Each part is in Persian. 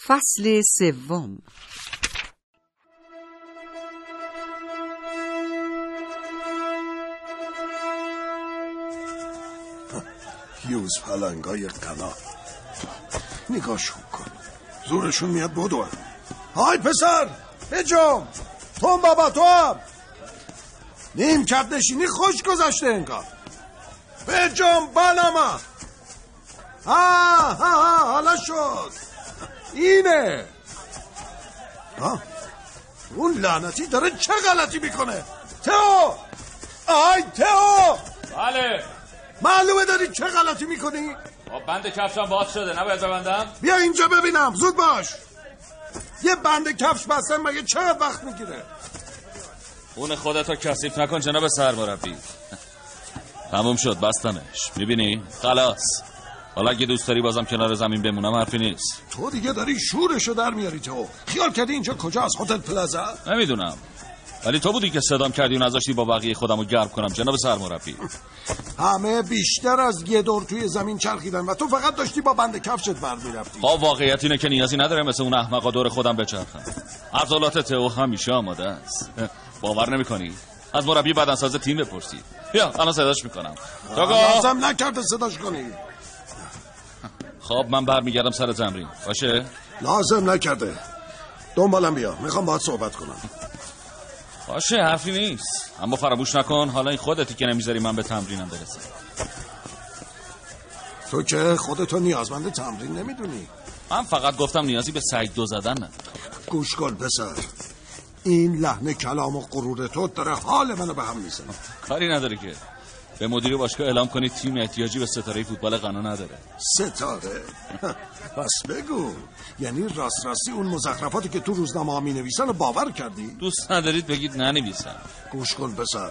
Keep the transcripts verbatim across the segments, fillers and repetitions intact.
فصل سوم. یوز پلنگای قنا نگاهشون کن، زورشون میاد بدو. های پسر بجام، تو هم بابا تو هم نیم کپ نشینی خوش گذشته انگار. بجام بانما. ها ها ها حالا شد. اینه ها. اون لعنتی داره چه غلطی میکنه؟ تئو، آی تئو. بله معلومه داری چه غلطی میکنی؟ بند کفشم باز شده، نباید ببندم؟ بیا اینجا ببینم، زود باش. یه بند کفش بستن مگه چقدر وقت میگیره؟ اون خودتو کثیف نکن جناب سرمربی. تموم شد، بستمش. میبینی؟ خلاص. حالا اگه دوست داری بازم کنار زمین بمونم حرفی نیست. تو دیگه داری شورشو در میاری. تو خیال کردی اینجا کجاست؟ هتل پلازا؟ نمیدونم، ولی تو بودی که صدام کردی و نذاشتی با بقیه خودمو گرم کنم جناب سرمربی. همه بیشتر از یه دور توی زمین چرخیدن و تو فقط داشتی با بند کفشت بر میرفتی. خب واقعیت اینه که نیازی نداره مثل اون احمقا دور خودم بچرخم. عضلات تئو همیشه آماده است. باور نمی‌کنی؟ از مربی بدنساز تیم بپرسی. بیا الان صداش میکنم. لازم نکرده صداش کنی. خب من برمیگردم سر تمرین. باشه؟ لازم نکرده. دنبالم بیا، میخوام باهات صحبت کنم. باشه حرفی نیست، اما فراموش نکن حالا این خودتی که نمیذاری من به تمرینم برسم. تو که خودتو نیازمند تمرین نمیدونی. من فقط گفتم نیازی به سعید دو زدن ندارم. گوش کن پسر، این لحن کلام و غرور تو داره حال منو به هم میزنه. کاری نداره که به مدیر باشگاه اعلام کنی تیم احتیاجی به ستاره فوتبال غنا نداره. ستاره؟ پس بگو، یعنی راست راستی اون مزخرفاتی که تو روزنامه ها می نویسن رو باور کردی؟ دوست ندارید بگید ننویسن. گوش کن پسر،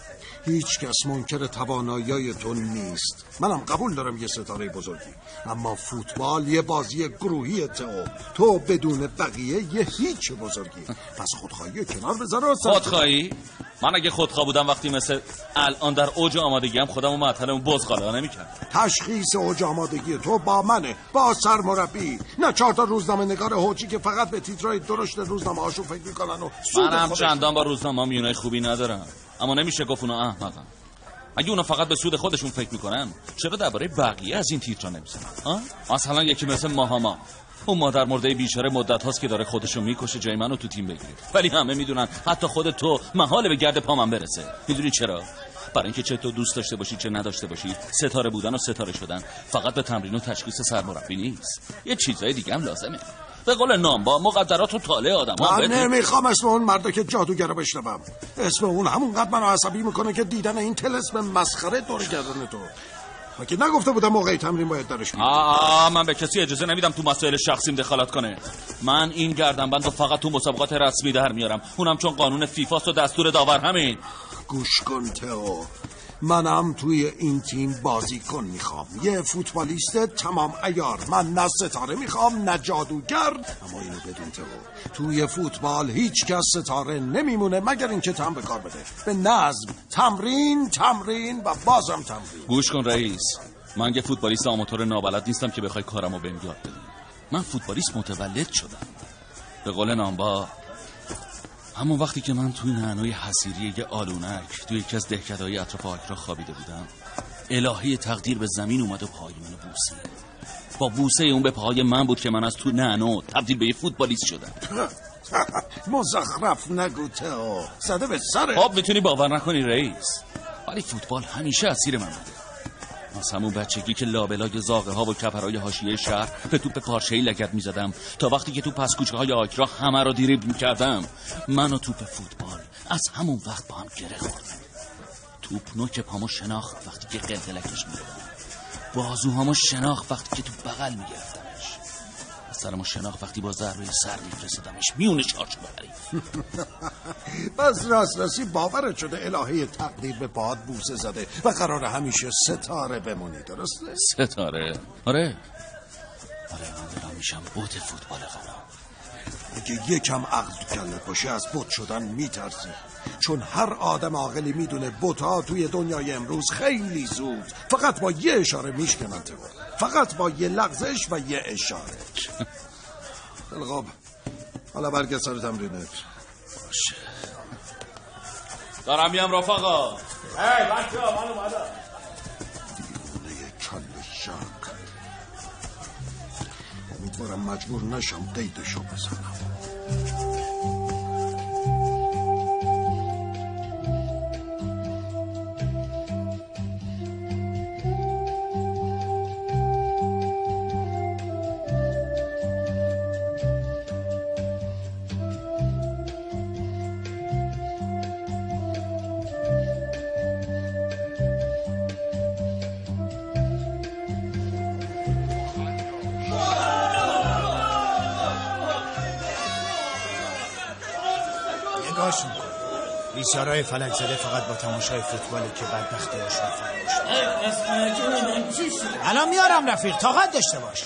هیچ کس منکر توانایی تو نیست. منم قبول دارم یه ستاره بزرگی، اما فوتبال یه بازی گروهی. تو تو بدون بقیه یه هیچ بزرگی. پس خودخواهی کنار بذار. خودخواهی؟ من اگه خودخواه بودم وقتی مثل الان در اوج آمادگیم خودمو معطل اون بزغالا نمی‌کردم. تشخیص اوج آمادگی تو با منه، با سرمربی، نه چهار تا روزنامه نگار هوچی که فقط به تیترای درشت روزنامه هاشو فکر میکنن و من هم چندان با روزنامه میونه خوبی ندارم، اما نمیشه گفت اونا احمقن. اگه اونا فقط به سود خودشون فکر میکنن چرا درباره بقیه از این تیترا نمیزنن؟ ها مثلا یکی مثل ماهاما، اون مادر مرده بیچاره مدت هاست که داره خودشو میکشه جای منو تو تیم بگیره، ولی همه میدونن حتی خود تو محاله به گرد پا من برسه. میدونی چرا؟ برای اینکه چه تو دوست داشته باشی چه نداشته باشی، ستاره بودن و ستاره شدن فقط به تمرین و تشخیص سرمربی نیست، یه چیزای دیگه هم لازمه. به قول نامبا مقدرات و طالع آدم‌ها. من نمیخوام اسم اون مرده که جادوگره بشنوم. اسم اون همونقدر منو عصبی میکنه که دیدن این طلسم مسخره دور گردن تو. مگه نگفته بودم موقع تمرین باید درش می‌کنم؟ آه من به کسی اجازه نمیدم تو مسائل شخصیم دخالت کنه. من این گردنبند رو فقط تو مسابقات رسمی در میارم، اونم چون قانون فیفاست و دستور داور همین. گوش کن تئو، منم توی این تیم بازیکن میخوام، یه فوتبالیست تمام عیار. من نه ستاره میخوام نه جادوگر. اما اینو بدون تئو، توی فوتبال هیچ کس ستاره نمیمونه مگر اینکه تم به کار بده، به نظم، تمرین تمرین و بازم تمرین. گوش کن رئیس، من یه فوتبالیست آماتور نابلد نیستم که بخوای کارمو بهم یاد بدی. من فوتبالیست متولد شدم. به قول نامبا، همون وقتی که من توی نعنای حصیری یه آلونک توی یکی از دهکده‌های اطراف آکرا خوابیده بودم، الهی تقدیر به زمین اومد و پای منو بوسید. با بوسه اون به پاهای من بود که من از تو نعنو تبدیل به یه فوتبالیست شدم. مزخرف نگو تئو، زده به سرت. خب میتونی باور نکنی رئیس، ولی فوتبال همیشه اسیر من بوده. از همون بچگی که لابلای زاغه ها و کپرهای حاشیه شهر به توپ پارچه‌ای لگد می‌زدم تا وقتی که تو پس کوچه های آکرا همه رو دریبل می‌کردم، من و توپ فوتبال از همون وقت با هم گره خوردیم. توپ نوک پامو شناخت وقتی که قلقلکش می‌دادم، بازوهامو شناخت وقتی که تو بغل می‌گرفتمش، سرمو شناخت وقتی با ضربه سر می‌فرستادمش میونه چارچوب حریف. بس راست راستی باورت شده الهه تقدیر به پاهات بوسه زده و قراره همیشه ستاره بمونی، درسته؟ ستاره؟ آره آره من دارم میشم بوت فوتبال غنا. اگه یکم عقل تو کلت باشه از بوت شدن میترسی، چون هر آدم عاقلی میدونه بوت‌ها توی دنیای امروز خیلی زود فقط با یه اشاره میشکنن، فقط با یه لغزش و یه اشاره. خیلی خوب، حالا برگرد سر تمرینت. باشه دارم میام رفقا. هی بچه ها من اومدم. دیونه کل شک. امیدوارم مجبور نشم دیدشو بزنم. بیچاره‌های فلک زده فقط با تماشای فوتباله که بدبختی هاشون فراموش شد. الان میارم رفیق، طاقت داشته باش.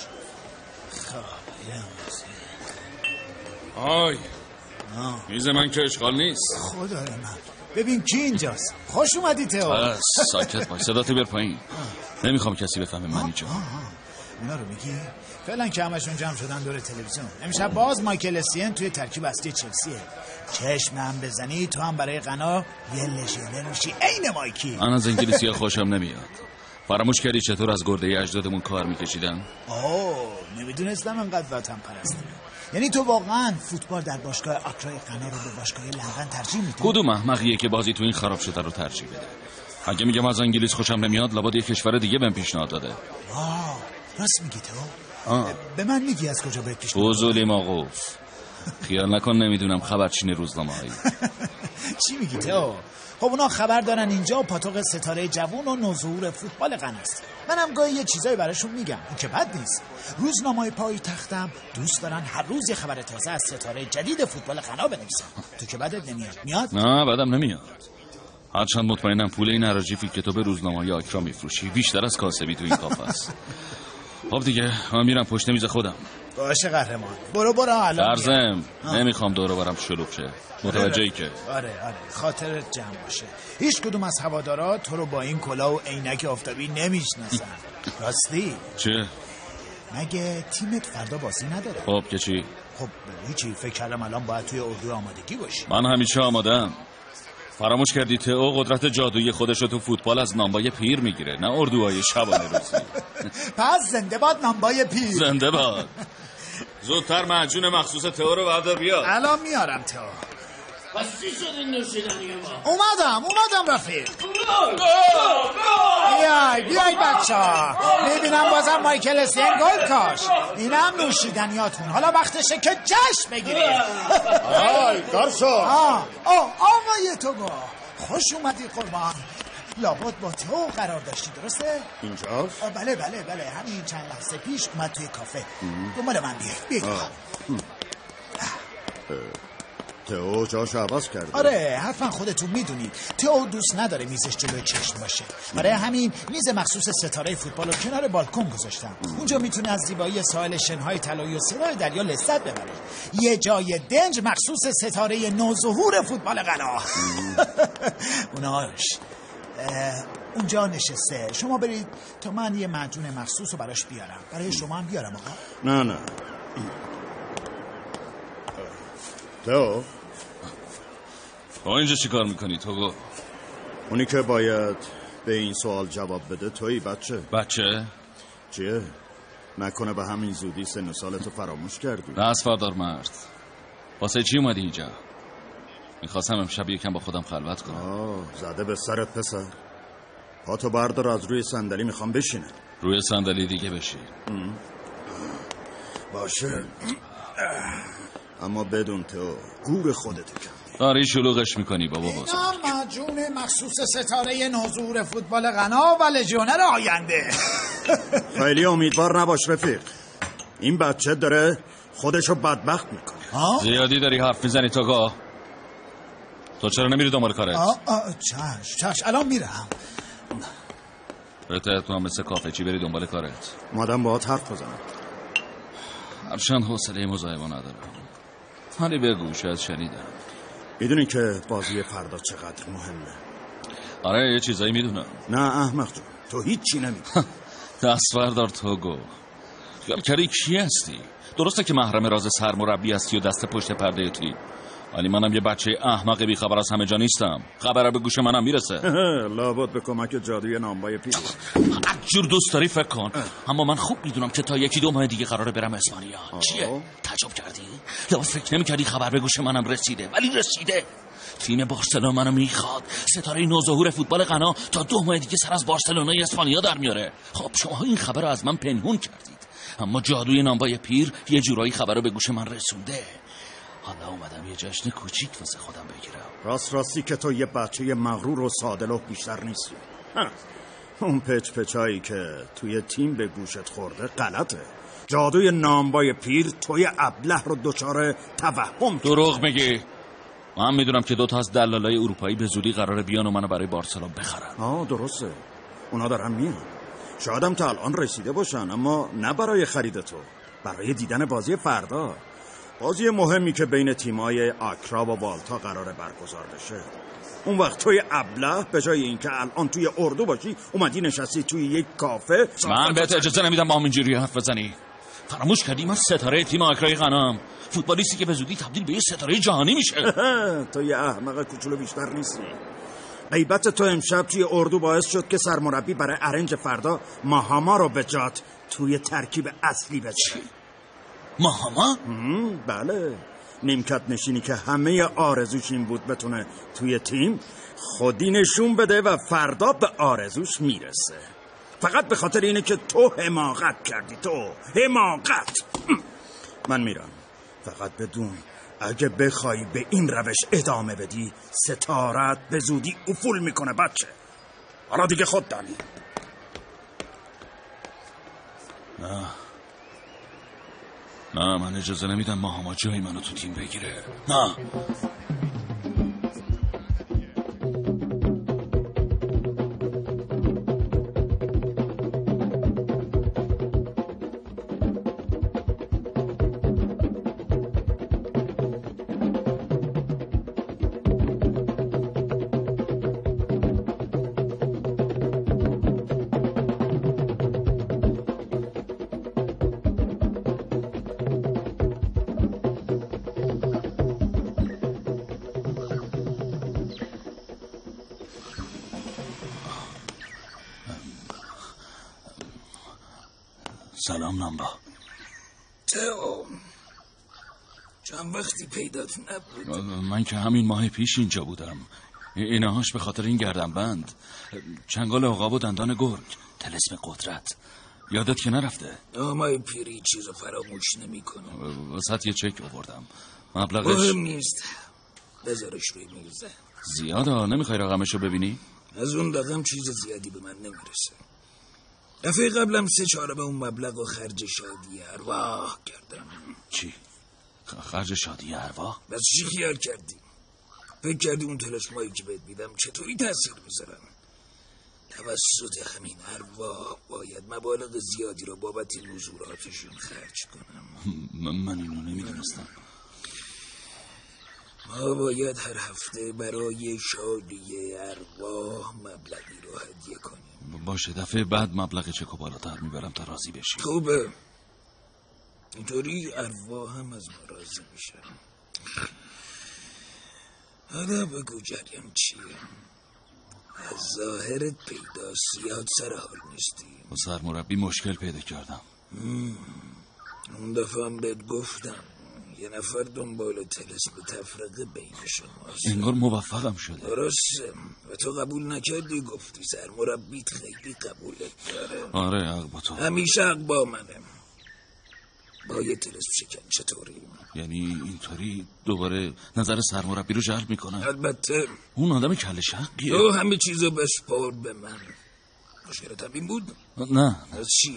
آی میز من که اشغال نیست. خدای من ببین کی اینجاست. خوش اومدی تئو. بس ساکت باش، صداتو بیار پایین. نمیخوام کسی بفهمه من اینجا. اینا رو میگی؟ فعلا که همشون جمع شدن دور تلویزیون. امشب باز مایکل اسین توی ترکیب اصلی چلسیه. چشم هم بزنی تو هم برای غنا یه لژیونر میشی عین مایکی. من از انگلیسی‌ها خوشم نمیاد. فراموش کردی چطور از گرده اجدادمون کار میکشیدن؟ اوه نمیدونستم انقدر وطن پرستی. یعنی تو واقعا فوتبال در باشگاه آکرای غنا رو به باشگاه لندن ترجیح میدی؟ کدوم احمقیه که بازی تو این خراب شده رو ترجیح بده؟ اگه میگم از انگلیس خوشم نمیاد لابد یه کشور دیگه بهم پیشنهاد داده. واه راست میگی تو؟ به من میگی از کجا بهت پیشنهاد؟ فضولی موقوف. خیال نکن نمیدونم خبرچین روزنامه‌ای. چی میگی تو؟ خب اونا خبر دارن اینجا پاتوق ستاره جوون و نوظهور فوتبال غناست. منم گاهی یه چیزایی براشون میگم، این که بد نیست. روزنامه‌های پای تختم دوست دارن هر روز یه خبر تازه از ستاره جدید فوتبال غنا بنویسن. تو که بدت نمیاد؟ میاد؟ نه بدم نمیاد. هرچند مطمئنم پول این اراجیفی که تو به روزنامه‌های آکرا میفروشی بیشتر از کاسبی تو این کافه است. خب دیگه من میرم پشت میز خودم. باشه قهرمان برو برو الان. درزم نمیخوام دور و برم شلوغ شه. متوجهی که آره آره خاطرت جمع باشه. هیچ کدوم از هوادارا تو رو با این کلاه و عینک آفتابی نمیشناسن. راستی؟ چه؟ مگه تیمت فردا بازی نداره؟ خب که چی؟ خب هیچی، فکر کردم الان باید توی اردو آمادگی باشی. من همیشه آمادم. فراموش کردی تئو قدرت جادویی خودش رو تو فوتبال از نامبای پیر میگیره، نه اردوهای شبانه روزی. پس زنده باد نامبای پیر. زنده باد. زودتر معجون مخصوص تئو رو بردار بیار. الان میارم تئو. پس چی شد این نوشیدنی ما؟ اومدم اومدم رفیق. بیای بیای بچه ها، میبینم بازم مایکل اسین گل کاش. اینم نوشیدنیاتون، حالا وقتشه که جشن بگیریم. آی گارسون. آه آه آقای توگو خوش اومدی قربان. لابد با تو قرار داشتی درسته؟ اینجاست؟ بله بله بله همین چند لحظه پیش اومد توی کافه. دنبال من بیای بیای. تئو جاش عوض کرده. آره حتما خودتون میدونید تئو دوست نداره میزش جلوی چشم باشه. برای همین میز مخصوص ستاره فوتبال رو کنار بالکن گذاشتم. اونجا میتونه از زیبایی ساحل شنهای طلایی و صدای دریا لذت ببره. یه جای دنج مخصوص ستاره نوظهور فوتبال غنا. اوناش اونجا نشسته. شما برید تا من یه معجون مخصوص رو براش بیارم. برای شما هم بیارم آقا؟ نه نه تئو با اینجا چی کار میکنی توگو؟ اونی که باید به این سوال جواب بده تویی بچه. بچه؟ چیه؟ نکنه به همین زودی سن و سالتو فراموش کردی؟ دست فردار مرد. واسه چی اومدی اینجا؟ میخواستم امشب یکم با خودم خلوت کنم. آه زده به سرت پسر. پاتو بردار از روی صندلی میخوام بشینه. روی صندلی دیگه بشین. باشه اما بدون تو گور خودتو کردی. داری شلوغش میکنی بابا بازم. اینا معجون مخصوص ستاره نوظهور فوتبال غنا و لژیونر آینده. خیلی امیدوار نباش رفیق. این بچه داره خودشو بدبخت میکنه. زیادی داری حرف میزنی توگو. تو چرا نمیری دنبال کارت؟ آه آه چش چش الان میرم. بهتر تو هم مثل کافه چی بری دنبال کارت. مادم باهات حرف بزنم. هرچند حوصله مصاحبه ندارم. ولی بگو شاید شنیدم. میدونی که بازی فردا چقدر مهمه؟ آره یه چیزایی میدونم. نه احمق جون تو هیچی نمیدونی. دست بردار توگو. خیال کردی کی هستی؟ درسته که محرم راز سرمربی هستی و دست پشت پرده تویی، ولی منم یه بچه احمق بی خبر از همه جا نیستم. خبر به گوش منم میرسه. لابد به کمک جادوی نامبای پیر. هر جور دوست داری فکر کن، اما من خوب میدونم که تا یکی دو ماه دیگه قراره برم اسپانیا. چیه؟ تعجب کردی؟ یا فکر نمی‌کردی خبر به گوش منم رسیده؟ ولی رسیده. تیم بارسلونا منو میخواد. ستاره نوظهور فوتبال غنا تا دو ماه دیگه سر از بارسلونای اسپانیا در میاره. خب شما این خبر رو از من پنهون کردید، اما جادوی نامبای پیر یه جورایی خبر رو به گوش من رسونده. حالا اومدم یه جشن کوچیک واسه خودم بگیرم. راست راستی که تو یه بچه مغرور و سادلوح بیشتر نیستی. اون پچ پچایی که توی تیم به گوشت خورده غلطه. جادوی نامبای پیر توی ابله رو دچار توهم. دروغ میگی. من میدونم که دوتا از دلالای اروپایی به زودی قراره بیان و منو برای بارسلون بخرن. آه درسته، اونا دارن میان. شایدم تا الان رسیده باشن، اما نه برای خرید تو، برای دیدن بازی فردا. بازی مهمی که بین تیمای آکرا و والتا قراره برگزار بشه. اون وقت توی ابله به جای اینکه الان توی اردو باشی اومدی نشستی توی یک کافه. من بهت اجازه نمیدم با همینجوری حرف بزنی. فراموش کردی من ستاره تیم آکرای غنام، فوتبالیستی که به زودی تبدیل به یه ستاره جهانی میشه. تو یه احمق کوچولو بیشتر نیستی. غیبت تو امشب توی اردو باعث شد که سرمربی برای ارنج فردا ماهاما رو به جات توی ترکیب اصلی بچه. ماهاما؟ بله، نیمکت نشینی که همه آرزوش این بود بتونه توی تیم خودی نشون بده و فردا به آرزوش میرسه. فقط به خاطر اینه که تو حماقت کردی. تو حماقت. من میرم، فقط بدون اگه بخوای به این روش ادامه بدی ستارت به زودی افول میکنه بچه. حالا دیگه خود دانی. نه نه من اجازه نمیدم ماهاما جای منو تو تیم بگیره. نه. سلام نامبا. تو چند وقتی پیدات نبود. من که همین ماه پیش اینجا بودم. اینهاش به خاطر این گردنبند، چنگال عقاب و دندان گرگ، طلسم قدرت. یادت که نرفته؟ نامای پیری چیزو فراموش نمی کنم. واسه یه چک آوردم، مبلغش مهم نیست، بذارش روی میزه. زیاده، نمیخوای رقمشو ببینی؟ از اون رقم چیز زیادی به من نمیرسه. دفعه قبلم سه چهارم اون مبلغ و خرج شادی ارواح کردم. چی؟ خرج شادی ارواح؟ بس چی خیال کردی؟ فکر کردی اون تلسمایی که بهت میدم چطوری تاثیر میذارن؟ توسط همین ارواح باید مبالغ زیادی رو بابت نزوراتشون خرج کنم. من اینو نمیدونستم. ما باید هر هفته برای شادی ارواح مبلغی رو هدیه کنیم. باشه، دفعه بعد مبلغ چکو بالاتر میبرم تا راضی بشی. خوبه، اینطوری ارواح هم از ما راضی میشن. حالا بگو جریان چیه؟ از ظاهرت پیداست زیاد سر حال نیستی. با سرمربی مشکل پیدا کردم. اون دفعه هم بهت گفتم یه نفر دنبال طلسم تفرقه بین شماست. انگار موفقم شده. درسته، و تو قبول نکردی، گفتی سرمربیت خیلی قبولت داره. آره، حق با تو. همیشه حق با منه. با یه طلسم شکن چطوری؟ یعنی اینطوری دوباره نظر سرمربی رو جلب میکنه؟ البته. اون آدم کله شقیه. تو همه چیزو بسپار به من. مشکلت هم این بود؟ نه. از چیه؟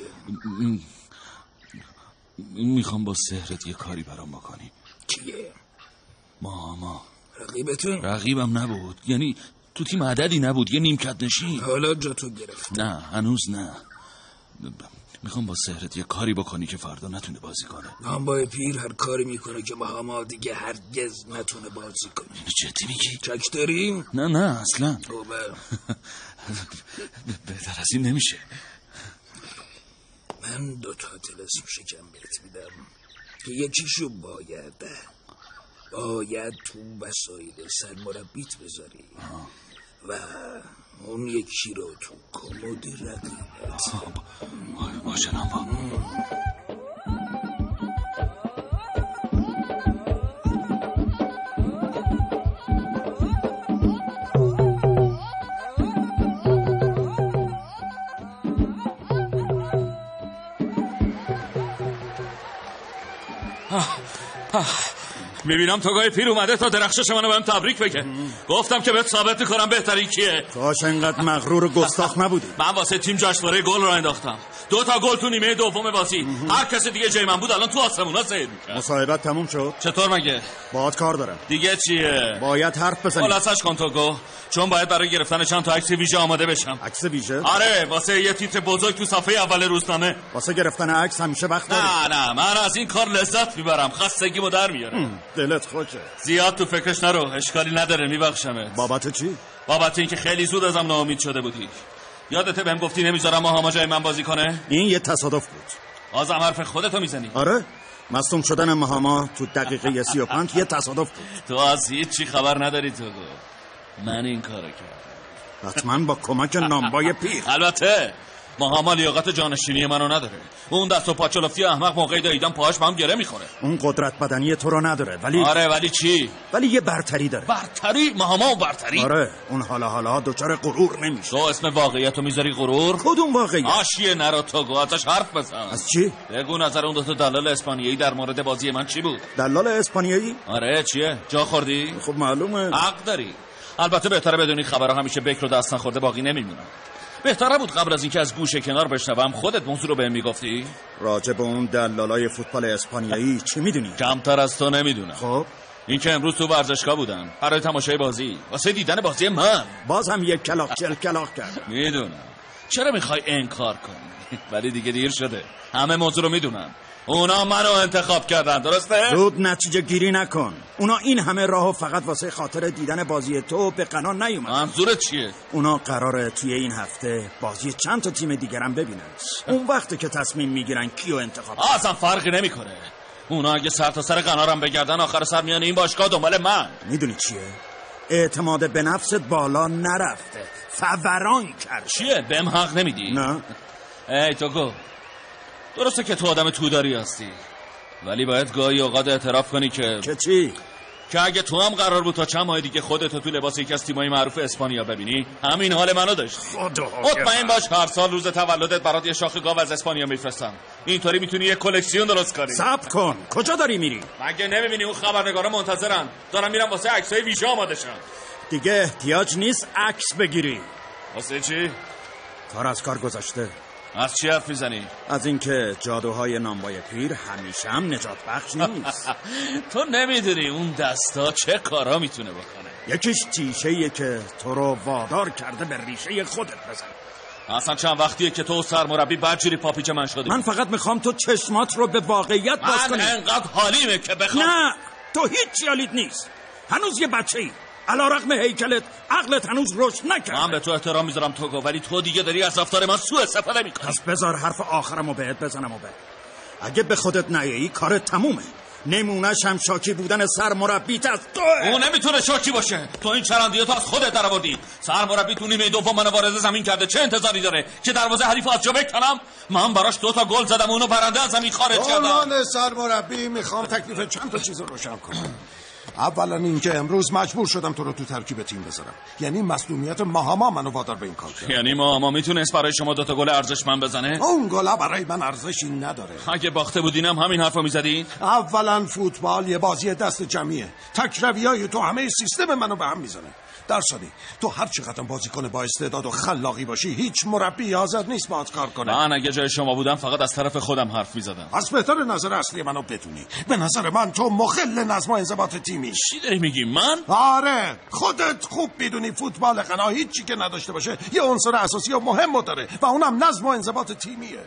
میخوام با سحرت یه کاری برام بکنی. کیه؟ ماما. رقیبتون؟ رقیبم نبود، یعنی تو تیم عددی نبود، یه نیمکت نشین. حالا جا تو گرفت. نه هنوز نه. میخوام با سحرت یه کاری بکنی که فردا نتونه بازی کنه. نامبای پیر هر کاری میکنه که ماهاما دیگه هرگز نتونه بازی کنه. اینو جدی میگی؟ چک داری؟ نه نه اصلا. خوبه. بهتر از این نمیشه. من دو تا طلسم شکم بهت میدم که یکیشو باید باید تو وسایل سرمربیت بذاری و اون یکی رو تو کمد رقیبت. باشه نام میبینم توگاه پیر اومده تا درخشش منو بهم تبریک بگه. گفتم که بهت ثابت میکنم بهترین کیه. کاش انقدر مغرور و گستاخ نبودی. من واسه تیم جشنواره گل رو انداختم. دو تا گل تو نیمه دوم بازی. هر کسی دیگه جای من بود الان تو آسمونا سید میکرد. مصاحبت تموم شد؟ چطور مگه؟ باهات کار دارم. دیگه چیه؟ باید حرف بزنی. خلاصش کن توگو، چون باید برای گرفتن چند تا عکس ویژه آماده بشم. عکس ویژه؟ آره، واسه یه تیتر بزرگ تو صفحه اول روزنامه. واسه گرفتن عکس همیشه وقت داری؟ نه نه، من از این کار لذت میبرم. خستگیمو در میارم. دلت خوشه. زیاد تو فکرش نرو، اشکالی نداره، میبخشمت. بابت چی؟ بابت اینکه خیلی زود ازم ناامید شده بودی. یادته بهم گفتی نمیذارم ماهاما جای من بازی کنه؟ این یه تصادف بود. بازم حرف خودتو میزنی؟ آره، مصدوم شدن ماهاما تو دقیقه سی و پنج یه تصادف بود. تو از هیچی خبر نداری تو گو. من این کارو کردم. حتما با کمک نامبای پیر. البته ماهاما لیاقت جانشینی منو نداره. اون دست و پاچلفتی احمق موقعی دیدم پاهاش با هم گره میخوره. اون قدرت بدنی تو رو نداره ولی آره، ولی چی؟ ولی یه برتری داره. برتری؟ ماهاما و برتری؟ آره، اون حالا حالا دوچار غرور نمیشه. تو اسم واقعیتو میذاری غرور؟ کدوم واقعیت؟ آشیه نرو تو گو، ازش حرف بزن. از چی؟ بگو نظر اون دو تا دلال اسپانیایی در مورد بازی من چی بود؟ دلال اسپانیایی؟ آره، چیه؟ جا خوردی؟ خب معلومه. حق داری. البته بهتره بدونی خبرها همیشه بکر رو دست نخورده باقی نمیمونن. بهتره بود قبل از اینکه از گوشه کنار بشنوم خودت موضوع رو بهم میگفتی. راجع به اون دلالای فوتبال اسپانیایی چی میدونی؟ کمتر از تو نمیدونم. خب اینکه امروز تو ورزشگاه بودم برای تماشای بازی، واسه دیدن بازی من. باز هم یک کلاغ چل کلاغ کرد. میدونم. چرا میخوای انکار کنی؟ ولی دیگه دیر شده. همه موضوع رو میدونم. اونا منو انتخاب کردن، درسته؟ زود نتیجه گیری نکن. اونا این همه راهو فقط واسه خاطر دیدن بازی تو به قنا نیومدن. منظورت چیه؟ اونا قراره توی این هفته بازی چند تا تیم دیگرم ببینن. اون وقته که تصمیم میگیرن کیو انتخاب کنن. اصلا فرقی نمیکنه. اونا اگه سر تا سر قنارم بگردن آخر سر میان این باشگاه دنبال من. میدونی چیه؟ اعتماد به نفست بالا نرفته، فوران کرد. چیه؟ بهم حق نمیدی؟ نه. ای تو گو، درسته که تو آدم توداری هستی، ولی باید گاهی اوقات اعتراف کنی که که چی؟ که اگه تو هم قرار بود تا چند ماه دیگه خودت تو لباس یکی از تیمای معروف اسپانیا ببینی، همین حال منو داشت. خدا مطمئن باش هر سال روز تولدت برات یه شاخه گاو از اسپانیا میفرستم. اینطوری میتونی یه کلکسیون درست کنی. صبر کن، کجا داری میری؟ مگه نمیبینی اون خبرنگارا منتظرن؟ دارن میرن واسه عکسای ویژه آماده شن. دیگه احتیاج نیست عکس بگیری. واسه چی؟ کار از کار گذاشته. از چی حرف میزنی؟ از اینکه جادوهای نامبای پیر همیشه هم نجات بخش نیست. تو نمیدونی اون دستا چه کارا میتونه بکنه. یکیش تیشه‌ایه که تو رو وادار کرده به ریشه خودت بزن. اصلا چند وقتیه که تو سرمربی بدجوری پاپیچ من شدی. من فقط میخوام تو چشمات رو به واقعیت باز کنی. من انقدر حالیمه که بخوام. نه، تو هیچ حالیت نیست. هنوز یه بچه‌ای. علیرغم هیکلت عقلت هنوز رشد نکرده. من به تو احترام میذارم توگو، ولی تو دیگه داری از رفتار من سوء استفاده میکنی. پس بذار حرف آخرمو بهت بزنم و بر. اگه به خودت نیایی کارت تمومه. نمونه‌ش هم شاکی بودن سرمربیت از توه. اون نمیتونه شاکی باشه. تو این چرندیاتو از خودت درآوردی. سرمربی تو نیمه دوم منو وارد زمین کرده، چه انتظاری داره که دروازه حریف از جا بکنم؟ من براش دو تا گل زدم، اونو برنده از زمین خارج کردم. عنوان سرمربی میخوام تکلیف چند تا چیز رو روشن کنم. اولا اینکه امروز مجبور شدم تو رو تو ترکیب تیم بذارم. یعنی مصدومیت ماهاما منو وادار به این کار کرد. یعنی ماهاما میتونست برای شما دو تا گل ارزشمند بزنه؟ اون گل برای من ارزشی نداره. اگه باخته بودینم همین حرفو میزدی؟ اولا فوتبال یه بازی دست جمعیه. تکرویای تو همه سیستم منو به هم میزنه. در ثانی تو هر چقدر بازیکن با استعداد و خلاقی باشی، هیچ مربی حاضر نیست باهات کار کنه. من اگه جای شما بودم فقط از طرف خودم حرف میزدم. از بهتر نظر اصلی منو بدونی. به نظر من تو مخل نظم و انضباط تیمی. چی داری میگی؟ من؟ آره، خودت خوب میدونی فوتبال غنا هیچی که نداشته باشه یه عنصر اساسی و مهم داره و اونم نظم و انضباط تیمیه.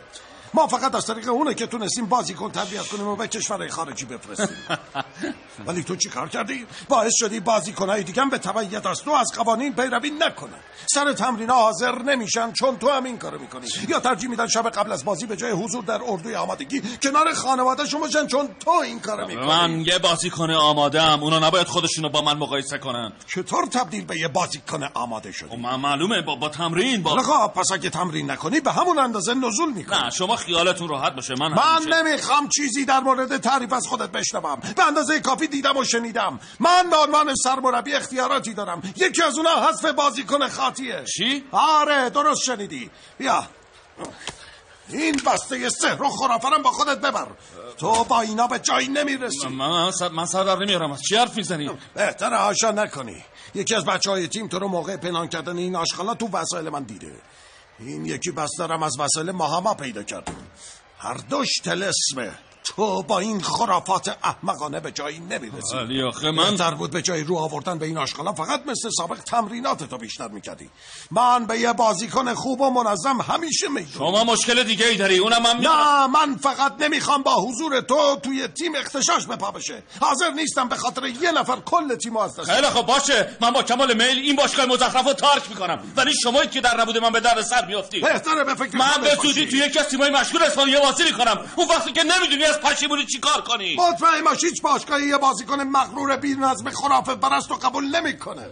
ما فقط از طریق اونه که تونستیم بازیکن تربیت کنیم و به کشورهای خارجی بفرستیم. ولی تو چی کار کردی؟ باعث شدی بازیکنهای دیگه به تبعیت از تو از قوانین پیروی نکنن. سر تمرین حاضر نمیشن چون تو هم این کارو میکنی، یا ترجیح میدن شب قبل از بازی به جای حضور در اردوی آمادگی کنار خانواده‌شون باشن چون تو این کارو میکنی. من یه بازیکن آماده‌ام، اونا نباید خودشونو با من مقایسه کنن. چطور تبدیل به یه بازیکن آماده شدی؟ من معلومه با, با تمرین با خب پس اگه تمرین نکنی به همون اندازه نزول میکنی. نه شما خیالتون راحت باشه. من من همیشه... نمیخوام چیزی در مورد تعریف از خودت بشنوم. به اندازه کافی دیدم و شنیدم. من به عنوان سرمربی اختیاراتی دارم. یکی از اونها حذف بازیکن خاطیه. چی؟ آره درست شنیدی. بیا این بسته سحر و خرافرم با خودت ببر. تو با اینا به جایی نمیرسی. من سر من سر در نمیارم. از چی حرف میزنی؟ بهتره هاشا نکنی. یکی از بچهای تیم تو رو موقع پنهان کردن این آشغالا تو وسایل من دیده. این یکی بس دارم از وسایل ماهاما پیدا کردم. هر دوش طلسمه. تو با این خرافات احمقانه به جایی نمیرسی. ولی آخه من بهتر بود به جای رو آوردن به این آشغالا فقط مثل سابق تمرینات تو بیشتر میکردی. من به یه بازیکن خوب و منظم همیشه میدونم. شما مشکل دیگه ای داری. اونم من می... نه من فقط نمیخوام با حضور تو توی تیم اختشاش به پا بشه. حاضر نیستم به خاطر یه نفر کل تیمو از دست. خیلی خب باشه، من با کمال میل این باشگاه مزخرفو ترک میکنم، ولی شمایی که در نبوده من به درد سر میافتی. بهتره به فکر من به زودی توی یکی از تیمای مشهور اسپانیا بازی میکنم. اون وقتی که نمیدونی از پشیمونی چیکار کنی. مطمئن باش هیچ باشگاهی یه بازیکن مغرور بی‌نظم خرافه پرست رو قبول نمیکنه.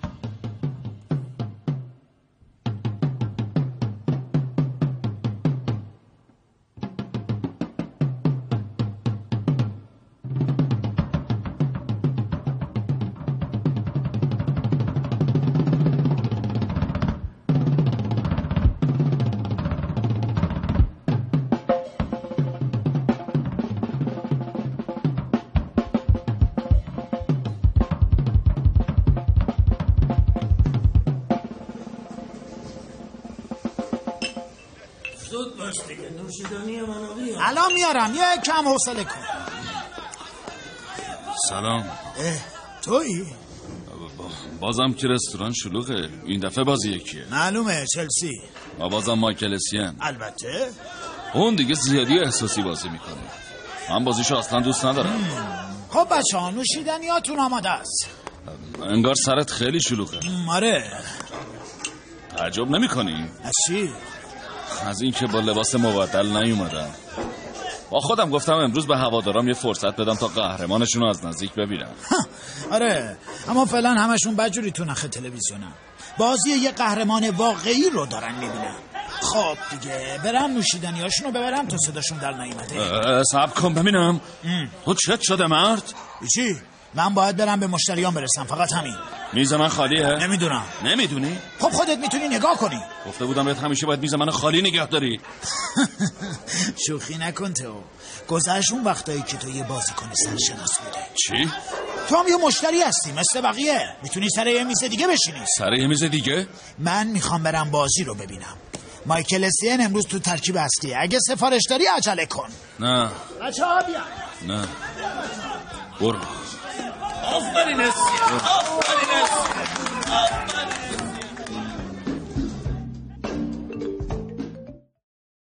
زود باش دیگه، نوشیدنی منو بیار. الان میارم، یه کم حوصله کن. سلام. اه تویی؟ بازم که رستوران شلوغه. این دفعه بازی یکیه. معلومه چلسی. و بازم مایکل اسین. البته اون دیگه زیادی احساسی بازی میکنه. من بازیشو اصلا دوست ندارم. خب بچه ها نوشیدنیاتون آماده است. انگار سرت خیلی شلوغه. آره. تعجب نمی کنی؟ از چی؟ از این که با لباس مبدل نیومدم. با خودم گفتم امروز به هوادارام یه فرصت بدم تا قهرمانشون رو از نزدیک ببینم. آره اما فعلا همشون بدجوری تو نخ تلویزیونن. بازی یه قهرمان واقعی رو دارن میبینن. خب دیگه برم نوشیدنیاشون رو ببرم تا صداشون در نیومده. صبر کن ببینم. تو چت شده مرد؟ چی؟ من باید برم به مشتریان برسم، فقط همین. میز من خالیه؟ نمیدونم. نمیدونی؟ خب خودت میتونی نگاه کنی. گفته بودم بهت همیشه باید میز من خالی نگه داری. شوخی نکن تو. گذشت اون وقتایی که تو یه بازیکن سرشناس بوده. چی؟ تو هم یه مشتری هستی مثل بقیه. میتونی سر یه میز دیگه بشینی. سر یه میز دیگه؟ من میخوام برم بازی رو ببینم. مایکل اسین امروز تو ترکیب اصلیه. اگه سفارش داری عجله کن. نه بچه‌ها بیان. نه برو. آفرین اسین، آفرین